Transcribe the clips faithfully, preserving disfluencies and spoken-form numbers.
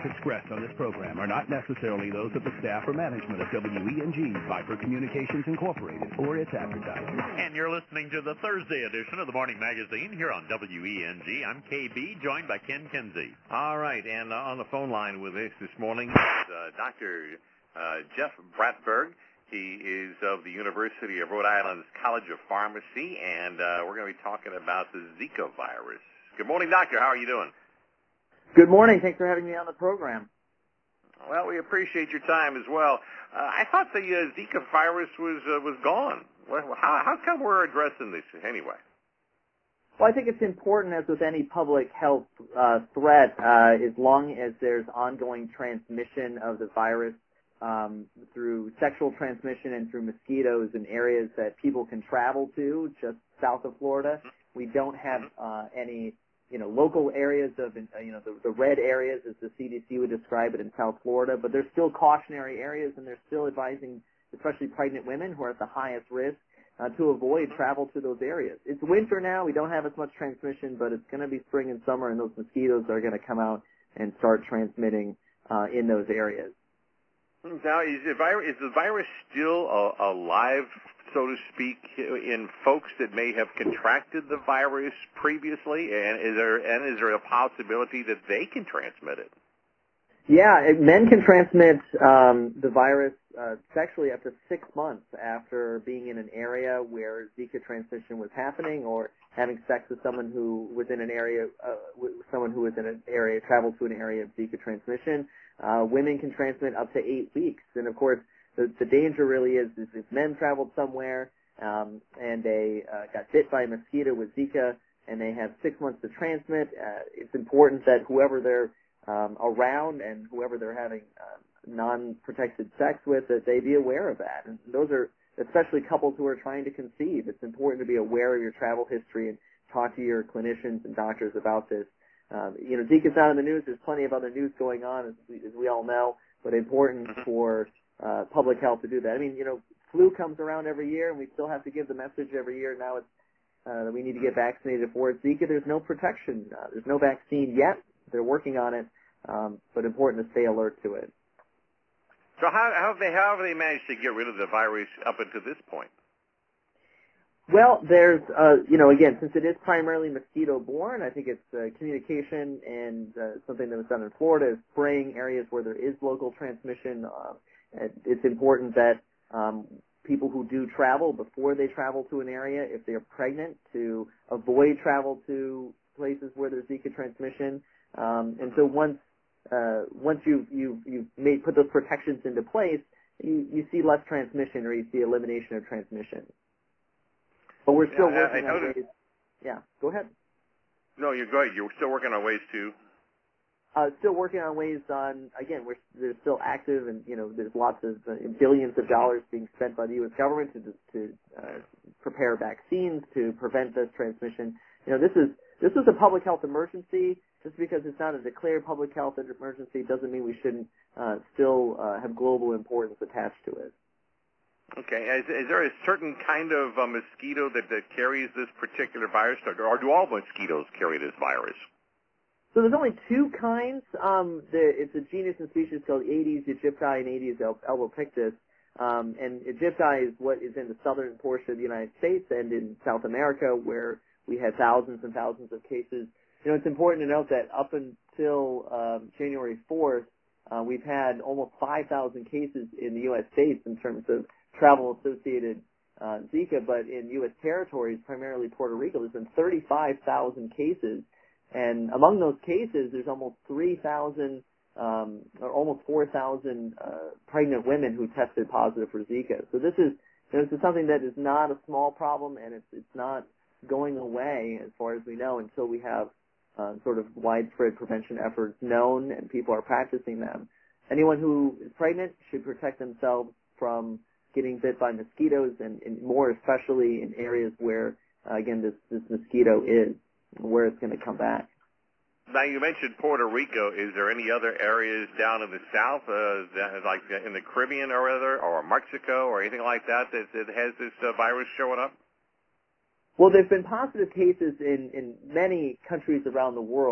expressed on this program are not necessarily those of the staff or management of W E N G, Viper Communications Incorporated, or its advertisers. And you're listening to the Thursday edition of the Morning Magazine here on W E N G. I'm K B, joined by Ken Kinsey. All right, and uh, on the phone line with us this morning is uh, Doctor Uh, Jeff Bratberg. He is of the University of Rhode Island's College of Pharmacy, and uh, we're going to be talking about the Zika virus. Good morning, Doctor. How are you doing? Good morning. Thanks for having me on the program. Well, we appreciate your time as well. Uh, I thought the uh, Zika virus was uh, was gone. Well, how, how come we're addressing this anyway? Well, I think it's important, as with any public health uh, threat, uh, as long as there's ongoing transmission of the virus um, through sexual transmission and through mosquitoes in areas that people can travel to, just south of Florida. We don't have uh, any, you know, local areas of, uh, you know, the, the red areas, as the C D C would describe it, in South Florida, but there's still cautionary areas, and they're still advising, especially pregnant women who are at the highest risk, uh, to avoid travel to those areas. It's winter now. We don't have as much transmission, but it's going to be spring and summer, and those mosquitoes are going to come out and start transmitting uh, in those areas. Now, is the virus, is the virus still uh, alive, so to speak, in folks that may have contracted the virus previously? And is there and is there a possibility that they can transmit it? Yeah, it, men can transmit um, the virus uh, sexually up to six months after being in an area where Zika transmission was happening, or having sex with someone who was in an area, uh, with someone who was in an area, traveled to an area of Zika transmission. Uh, women can transmit up to eight weeks. And, of course, the, the danger really is, is if men traveled somewhere um, and they uh, got bit by a mosquito with Zika and they have six months to transmit, uh, it's important that whoever they're um, around and whoever they're having uh, non-protected sex with, that they be aware of that. And those are especially couples who are trying to conceive. It's important to be aware of your travel history and talk to your clinicians and doctors about this. Um, you know, Zika's not in the news. There's plenty of other news going on, as we, as we all know, but important for uh, public health to do that. I mean, you know, flu comes around every year, and we still have to give the message every year. Now it's uh, that we need to get vaccinated for it. Zika, there's no protection. Uh, there's no vaccine yet. They're working on it, um, but important to stay alert to it. So how, how have they how have they managed to get rid of the virus up until this point? Well, there's, uh, you know, again, since it is primarily mosquito-borne, I think it's uh, communication and uh, something that was done in Florida is spraying areas where there is local transmission. Uh, it's important that um, people who do travel, before they travel to an area, if they're pregnant, to avoid travel to places where there's Zika transmission. Um, and so once uh, once you you you've made put those protections into place, you you see less transmission, or you see elimination of transmission. But we're still yeah, working I, I on ways. Yeah, go ahead. No, you're great. You're still working on ways to. Uh, still working on ways on, again, we're, they're still active, and, you know, there's lots of uh, billions of dollars being spent by the U S government to, to uh, prepare vaccines to prevent this transmission. You know, this is, this is a public health emergency. Just because it's not a declared public health emergency doesn't mean we shouldn't uh, still uh, have global importance attached to it. Okay. Is, is there a certain kind of uh, mosquito that, that carries this particular virus, or, or do all mosquitoes carry this virus? So there's only two kinds. Um, the, it's a genus and species called Aedes aegypti and Aedes albopictus. Um, and aegypti is what is in the southern portion of the United States and in South America, where we had thousands and thousands of cases. You know, it's important to note that up until um, January fourth, uh, we've had almost five thousand cases in the U S states in terms of travel-associated uh, Zika, but in U S territories, primarily Puerto Rico, there's been thirty-five thousand cases, and among those cases, there's almost three thousand um, or almost four thousand uh, pregnant women who tested positive for Zika. So this is this is something that is not a small problem, and it's it's not going away as far as we know until we have uh, sort of widespread prevention efforts known and people are practicing them. Anyone who is pregnant should protect themselves from getting bit by mosquitoes, and, and more especially in areas where, uh, again, this, this mosquito is, where it's going to come back. Now, you mentioned Puerto Rico. Is there any other areas down in the south, uh, that, like in the Caribbean or other, or Mexico or anything like that that, that has this uh, virus showing up? Well, there's been positive cases in, in many countries around the world.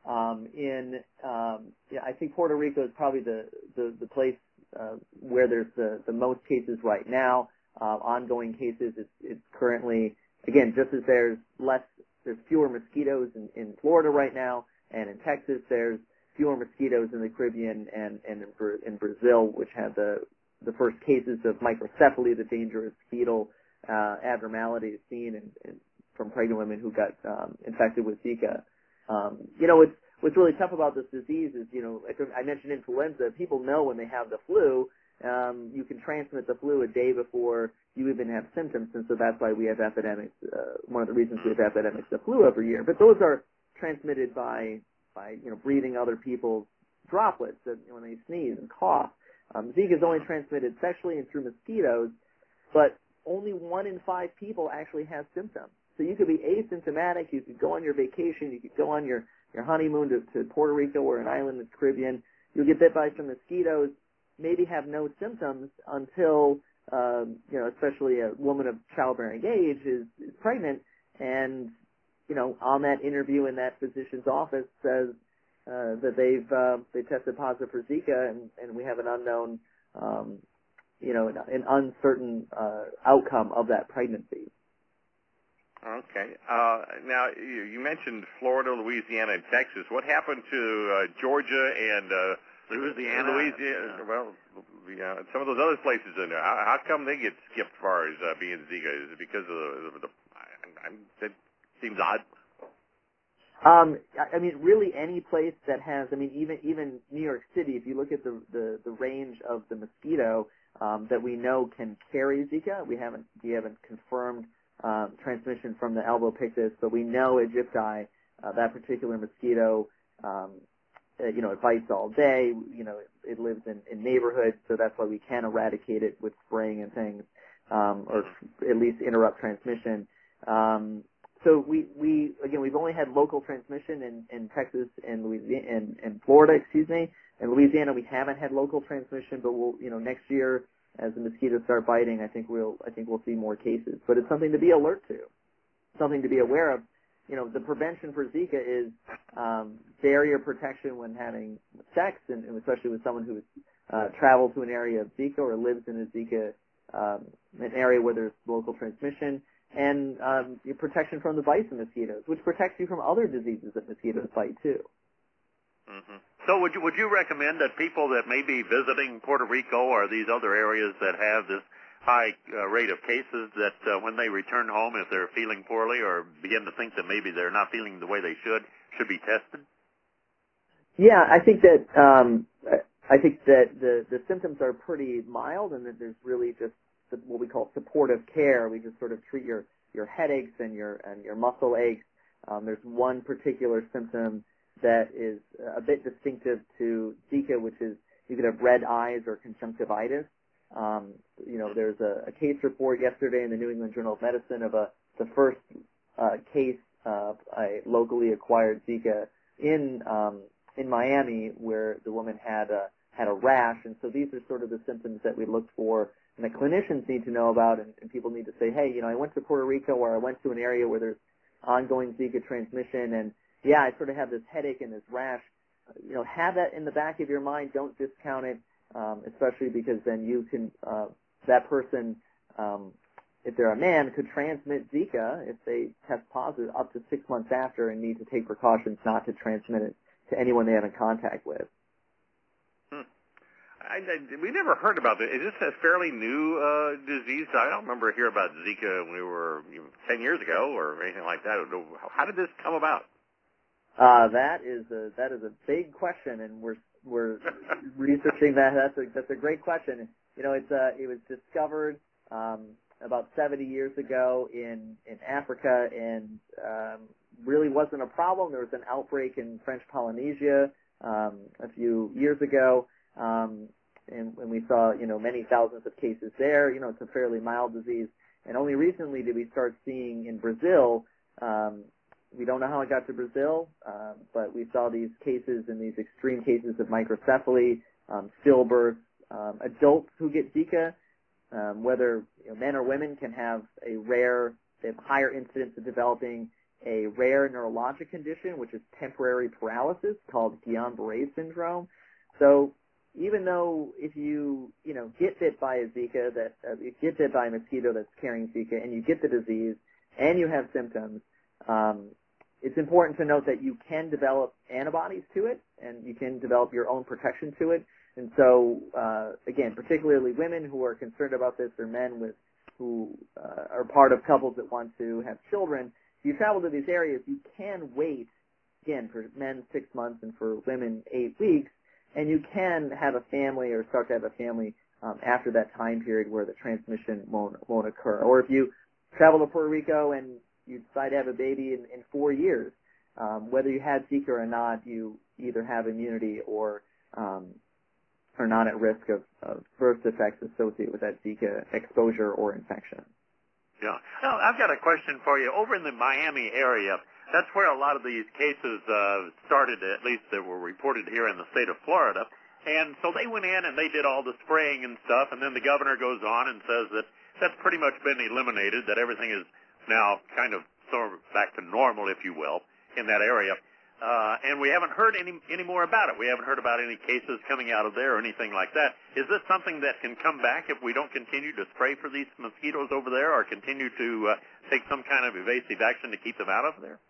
Um, in, um, yeah, I think Puerto Rico is probably the, the, the place uh, where there's the, the most cases right now, uh, ongoing cases. It's, it's currently, again, just as there's less, there's fewer mosquitoes in, in Florida right now, and in Texas there's fewer mosquitoes in the Caribbean and, and in, in Brazil, which had the, the first cases of microcephaly, the dangerous fetal uh, abnormality seen in, in, from pregnant women who got um, infected with Zika. Um, you know, it's, what's really tough about this disease is, you know, I mentioned influenza. People know when they have the flu, um, you can transmit the flu a day before you even have symptoms, and so that's why we have epidemics. Uh, one of the reasons we have epidemics of flu every year. But those are transmitted by, by you know, breathing other people's droplets that, you know, when they sneeze and cough. Um, Zika is only transmitted sexually and through mosquitoes, but only one in five people actually have symptoms. So you could be asymptomatic, you could go on your vacation, you could go on your, your honeymoon to, to Puerto Rico or an island in the Caribbean, you'll get bit by some mosquitoes, maybe have no symptoms until, um, you know, especially a woman of childbearing age is, is pregnant, and, you know, on that interview in that physician's office says uh, that they've uh, they tested positive for Zika, and, and we have an unknown, um, you know, an, an uncertain uh, outcome of that pregnancy. Okay. Uh, now, you, you mentioned Florida, Louisiana, and Texas. What happened to uh, Georgia and uh, Louisiana? Louisiana. Well, yeah, some of those other places in there. How, how come they get skipped as far as uh, being Zika? Is it because of the? the, the I, I, that seems odd. Um, I mean, really, any place that has. I mean, even even New York City. If you look at the the, the range of the mosquito um, that we know can carry Zika, we haven't we haven't confirmed um, transmission from the Albopictus, but we know Aegypti, uh, that particular mosquito. Um, Uh, you know, it bites all day. You know, it, it lives in, in neighborhoods, so that's why we can eradicate it with spraying and things, um, or at least interrupt transmission. Um, so we, we again, we've only had local transmission in, in Texas and Louisiana and, and Florida, excuse me. In Louisiana, we haven't had local transmission, but we'll, you know, next year as the mosquitoes start biting, I think we'll, I think we'll see more cases. But it's something to be alert to, something to be aware of. You know, the prevention for Zika is um, barrier protection when having sex, and, and especially with someone who's uh, traveled to an area of Zika or lives in a Zika, um, an area where there's local transmission, and um, your protection from the bites of mosquitoes, which protects you from other diseases that mosquitoes bite too. Mm-hmm. So would you, would you recommend that people that may be visiting Puerto Rico or these other areas that have this high uh, rate of cases, that uh, when they return home, if they're feeling poorly or begin to think that maybe they're not feeling the way they should, should be tested? Yeah, I think that um, I think that the, the symptoms are pretty mild, and that there's really just what we call supportive care. We just sort of treat your, your headaches and your and your muscle aches. Um, there's one particular symptom that is a bit distinctive to Zika, which is you could have red eyes or conjunctivitis. Um, you know, there's a, a case report yesterday in the New England Journal of Medicine of a the first uh, case of a locally acquired Zika in um, in Miami, where the woman had a had a rash, and so these are sort of the symptoms that we look for, and the clinicians need to know about, and, and people need to say, hey, you know, I went to Puerto Rico, or I went to an area where there's ongoing Zika transmission, and yeah, I sort of have this headache and this rash. You know, have that in the back of your mind. Don't discount it. Um, especially because then you can, uh, that person, um, if they're a man, could transmit Zika if they test positive up to six months after and need to take precautions not to transmit it to anyone they have in contact with. Hmm. I, I, we never heard about this. Is this a fairly new uh, disease? I don't remember hearing about Zika when we were you know, ten years ago or anything like that. How did this come about? Uh, that is a that is a big question, and we're we're researching that. That's a that's a great question. You know, it's uh it was discovered um, about seventy years ago in in Africa, and um, really wasn't a problem. There was an outbreak in French Polynesia um, a few years ago, um, and when we saw you know many thousands of cases there. You know, it's a fairly mild disease, and only recently did we start seeing in Brazil. Um, We don't know how it got to Brazil, uh, but we saw these cases and these extreme cases of microcephaly, um, stillbirth, um, adults who get Zika, um, whether you know, men or women can have a rare, they have higher incidence of developing a rare neurologic condition, which is temporary paralysis called Guillain-Barré syndrome. So even though if you, you know, get bit by a Zika, that uh, you get bit by a mosquito that's carrying Zika, and you get the disease, and you have symptoms, um, it's important to note that you can develop antibodies to it, and you can develop your own protection to it. And so, uh, again, particularly women who are concerned about this, or men with who uh, are part of couples that want to have children, if you travel to these areas, you can wait, again, for men six months and for women eight weeks, and you can have a family or start to have a family um, after that time period where the transmission won't won't occur. Or if you travel to Puerto Rico and you decide to have a baby in, in four years, um, whether you had Zika or not, you either have immunity or um, are not at risk of, of birth defects associated with that Zika exposure or infection. Yeah. Now, I've got a question for you. Over in the Miami area, that's where a lot of these cases uh, started, at least that were reported here in the state of Florida. And so they went in and they did all the spraying and stuff, and then the governor goes on and says that that's pretty much been eliminated, that everything is now kind of sort of back to normal, if you will, in that area. Uh, and we haven't heard any any more about it. We haven't heard about any cases coming out of there or anything like that. Is this something that can come back if we don't continue to spray for these mosquitoes over there, or continue to uh, take some kind of evasive action to keep them out of there?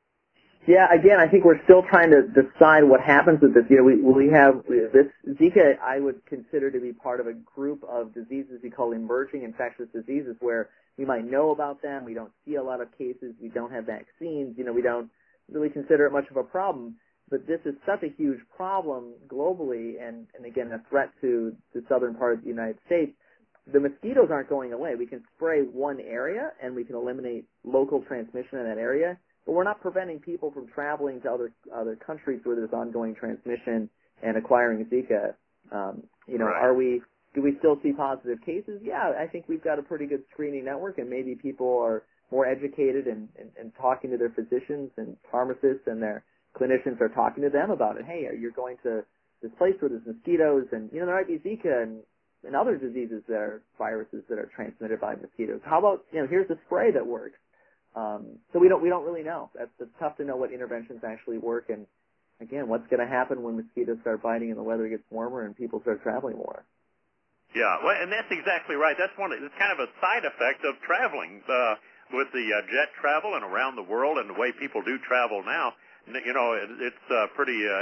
Yeah, again, I think we're still trying to decide what happens with this. You know, we we have this Zika. I would consider to be part of a group of diseases we call emerging infectious diseases, where we might know about them. We don't see a lot of cases. We don't have vaccines. You know, we don't really consider it much of a problem, but this is such a huge problem globally, and, and again, a threat to the southern part of the United States. The mosquitoes aren't going away. We can spray one area, and we can eliminate local transmission in that area, but we're not preventing people from traveling to other other countries where there's ongoing transmission and acquiring Zika. Um, you know, right. are we, do we still see positive cases? Yeah, I think we've got a pretty good screening network, and maybe people are more educated and, and, and talking to their physicians and pharmacists, and their clinicians are talking to them about it. Hey, you're going to this place where there's mosquitoes, and, you know, there might be Zika and, and other diseases that are viruses that are transmitted by mosquitoes. How about, you know, here's a spray that works. Um, so we don't, we don't really know. That's, it's tough to know what interventions actually work, and again, what's going to happen when mosquitoes start biting and the weather gets warmer and people start traveling more. Yeah, well, and that's exactly right. That's one. It's kind of a side effect of traveling. Uh, with the uh, jet travel and around the world and the way people do travel now, you know, it, it's uh, pretty uh,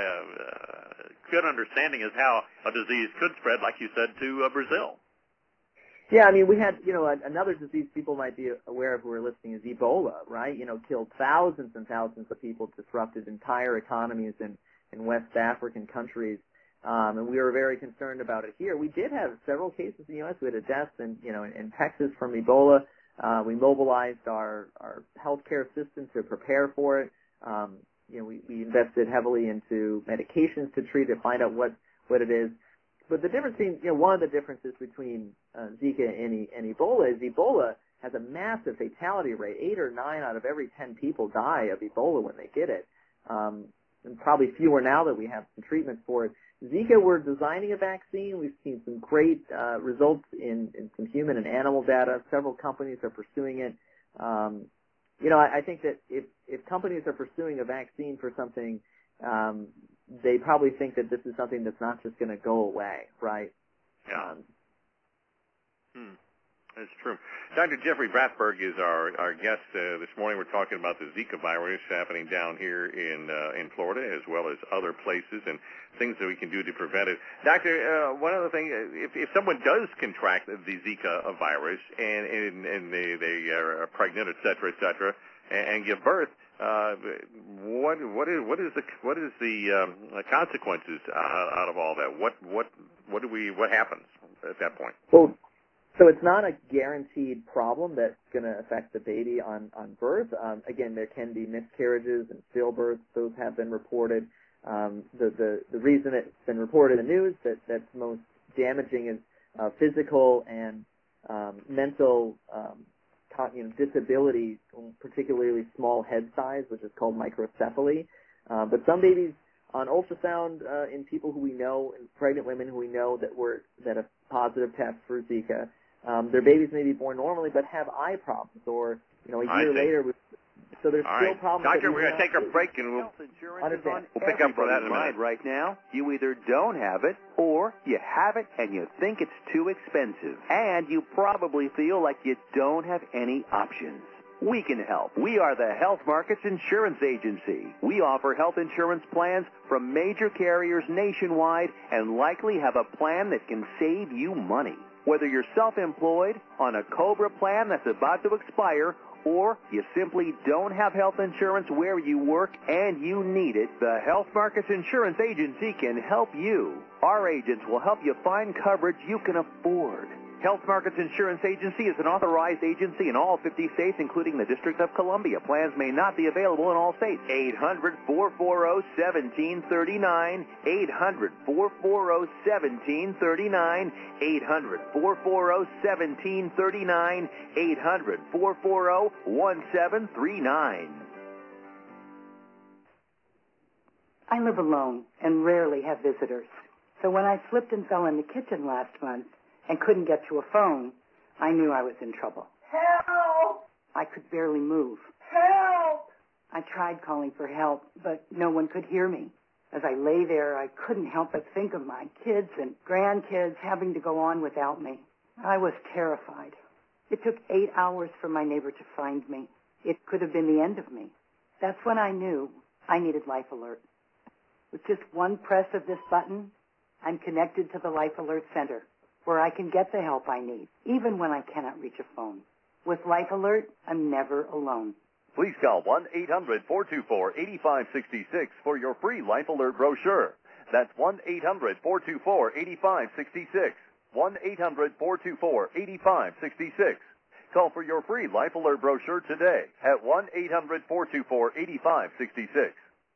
uh, good understanding is how a disease could spread, like you said, to uh, Brazil. Yeah, I mean, we had, you know, another disease people might be aware of who are listening is Ebola, right? You know, killed thousands and thousands of people, disrupted entire economies in, in West African countries. Um, and we were very concerned about it here. We did have several cases in the U S We had a death in, you know, in, in Texas from Ebola. Uh, we mobilized our, our healthcare system to prepare for it. Um, you know, we, we invested heavily into medications to treat it, find out what, what it is. But the difference between, you know, one of the differences between uh, Zika and, and Ebola is Ebola has a massive fatality rate. Eight or nine out of every ten people die of Ebola when they get it. Um, and probably fewer now that we have some treatments for it. Zika, we're designing a vaccine. We've seen some great uh, results in, in some human and animal data. Several companies are pursuing it. Um, you know, I, I think that if, if companies are pursuing a vaccine for something, um, they probably think that this is something that's not just going to go away, right? Yeah. Um, hmm. That's true. Doctor Jeffrey Bratberg is our, our guest uh, this morning. We're talking about the Zika virus happening down here in uh, in Florida, as well as other places, and things that we can do to prevent it. Doctor, uh, one other thing, if, if someone does contract the Zika virus and, and, and they, they are pregnant, et cetera, et cetera, and, and give birth, uh, what what is what is the what is the um, consequences uh, out of all that? What what what do we what happens at that point? Well, so it's not a guaranteed problem that's going to affect the baby on, on birth. Um, again, there can be miscarriages and stillbirths. Those have been reported. Um, the, the, the reason it's been reported in the news that, that's most damaging is uh, physical and um, mental um, you know, disability, particularly small head size, which is called microcephaly. Uh, but some babies on ultrasound uh, in people who we know, in pregnant women who we know that were that have positive tests for Zika, Um, their babies may be born normally but have eye problems, or, you know, a year later with So there's All still right. problems. Doctor, that we're going to take a break, and we'll, Health insurance Understand. is on we'll pick up for that in a everybody's minute. mind right now. You either don't have it, or you have it and you think it's too expensive. And you probably feel like you don't have any options. We can help. We are the Health Markets Insurance Agency. We offer health insurance plans from major carriers nationwide and likely have a plan that can save you money. Whether you're self-employed, on a COBRA plan that's about to expire, or you simply don't have health insurance where you work and you need it, the Health Markets Insurance Agency can help you. Our agents will help you find coverage you can afford. Health Markets Insurance Agency is an authorized agency in all fifty states, including the District of Columbia. Plans may not be available in all states. eight hundred, four four zero, one seven three nine. eight hundred, four four zero, one seven three nine. eight hundred, four four zero, one seven three nine. eight hundred, four four zero, one seven three nine. I live alone and rarely have visitors. So when I slipped and fell in the kitchen last month and couldn't get to a phone, I knew I was in trouble. Help! I could barely move. Help! I tried calling for help, but no one could hear me. As I lay there, I couldn't help but think of my kids and grandkids having to go on without me. I was terrified. It took eight hours for my neighbor to find me. It could have been the end of me. That's when I knew I needed Life Alert. With just one press of this button, I'm connected to the Life Alert Center, where I can get the help I need, even when I cannot reach a phone. With Life Alert, I'm never alone. Please call one eight hundred, four two four, eight five six six for your free Life Alert brochure. That's one eight hundred, four two four, eight five six six. one eight hundred, four two four, eight five six six. Call for your free Life Alert brochure today at one eight hundred, four two four, eight five six six.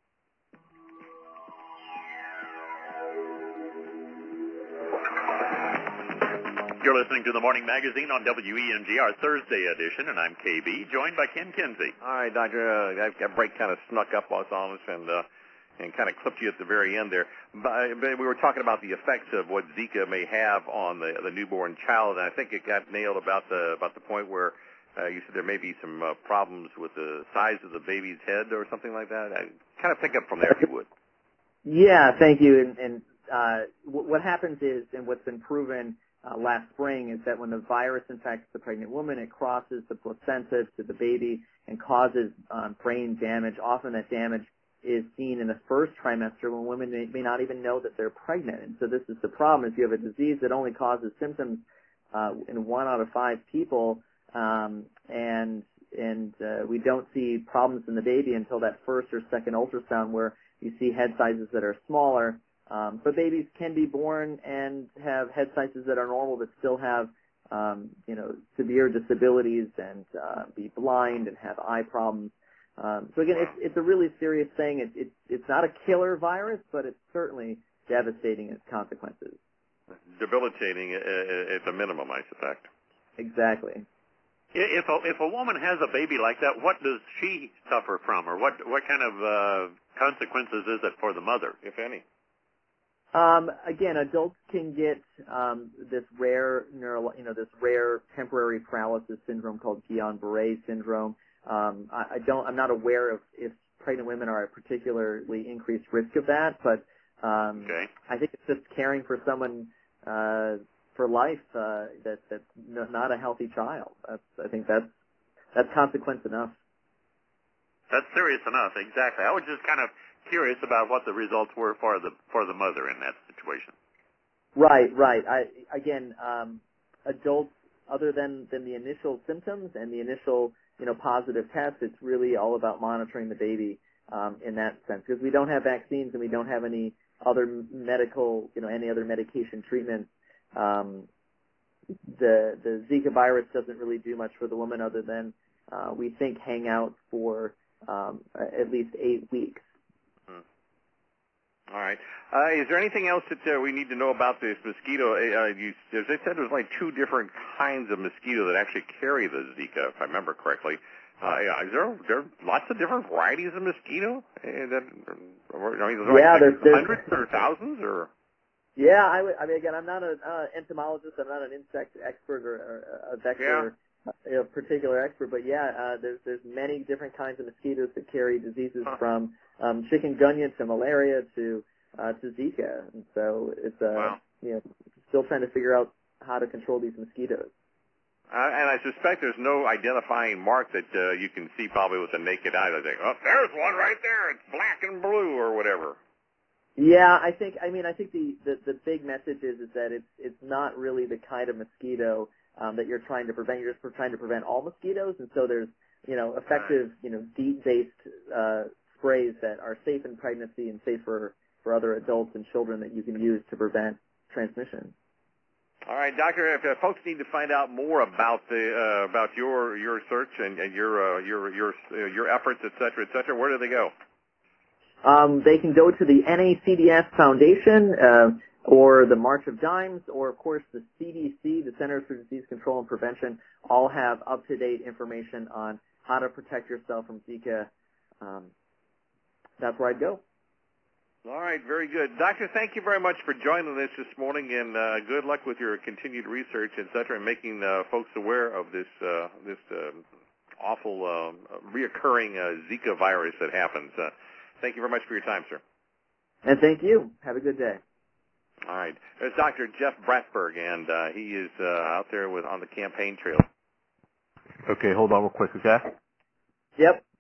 You're listening to the Morning Magazine on W E N G, our Thursday edition, and I'm K B, joined by Ken Kinsey. All right, Doctor, uh, that, that break kind of snuck up on us and uh, and kind of clipped you at the very end there. But, but we were talking about the effects of what Zika may have on the the newborn child, and I think it got nailed about the about the point where uh, you said there may be some uh, problems with the size of the baby's head or something like that. I, kind of pick up from there, if you would. Yeah, thank you. And, and uh, w- what happens is, and what's been proven Uh, last spring, is that when the virus infects the pregnant woman, it crosses the placenta to the baby and causes um, brain damage. Often that damage is seen in the first trimester when women may, may not even know that they're pregnant. And so this is the problem. If you have a disease that only causes symptoms uh, in one out of five people, um, and and uh, we don't see problems in the baby until that first or second ultrasound where you see head sizes that are smaller. Um, but babies can be born and have head sizes that are normal but still have, um, you know, severe disabilities and uh, be blind and have eye problems. Um, so again, it's, it's a really serious thing. It, it, it's not a killer virus, but it's certainly devastating in its consequences. Debilitating uh, at the minimum, I suspect. Exactly. If a, if a woman has a baby like that, what does she suffer from, or what, what kind of uh, consequences is it for the mother, if any? Um, again, adults can get um, this rare neural, you know, this rare temporary paralysis syndrome called Guillain-Barré syndrome. Um, I, I don't, I'm not aware of if pregnant women are at particularly increased risk of that, but um, okay. I think it's just caring for someone uh, for life uh, that that's not a healthy child. That's, I think that's that's consequence enough. That's serious enough, exactly. I was just kind of curious about what the results were for the for the mother in that situation. Right, right. I again, um, adults, other than than the initial symptoms and the initial, you know, positive test, it's really all about monitoring the baby um, in that sense, because we don't have vaccines and we don't have any other medical, you know, any other medication treatments. Um, the the Zika virus doesn't really do much for the woman other than uh, we think hang out for um, at least eight weeks. All right. Uh, is there anything else that uh, we need to know about this mosquito? Uh, you, as I said, there's like two different kinds of mosquito that actually carry the Zika, if I remember correctly. Uh, yeah, is there, there are lots of different varieties of mosquito? Uh, that, or, I mean, is there yeah, like there's, there's hundreds or thousands? Or yeah, I, would, I mean, again, I'm not an uh, entomologist. I'm not an insect expert or, or a vector a particular expert, but yeah, uh, there's there's many different kinds of mosquitoes that carry diseases huh. from um, chikungunya to malaria to uh, to Zika, and so it's uh, wow. you know still trying to figure out how to control these mosquitoes. Uh, and I suspect there's no identifying mark that uh, you can see probably with the naked eye. They think, oh, there's one right there. It's black and blue or whatever. Yeah, I think. I mean, I think the, the, the big message is is that it's it's not really the kind of mosquito um, that you're trying to prevent. You're just trying to prevent all mosquitoes, and so there's you know effective you know DEET-based uh, sprays that are safe in pregnancy and safe for for other adults and children that you can use to prevent transmission. All right, Doctor. If uh, folks need to find out more about the uh, about your your search and, and your uh, your your uh, your efforts, et cetera, et cetera, where do they go? Um, they can go to the N A C D S Foundation uh, or the March of Dimes, or of course the C D C, the Centers for Disease Control and Prevention, all have up-to-date information on how to protect yourself from Zika. Um, that's where I'd go. All right, very good. Doctor, thank you very much for joining us this morning, and uh, good luck with your continued research, et cetera, and making uh, folks aware of this uh, this uh, awful uh, reoccurring uh, Zika virus that happens. Uh, Thank you very much for your time, sir. And thank you. Have a good day. All right. There's Doctor Jeff Bratberg, and uh, he is uh, out there with on the campaign trail. Okay, hold on real quick, okay? Yep.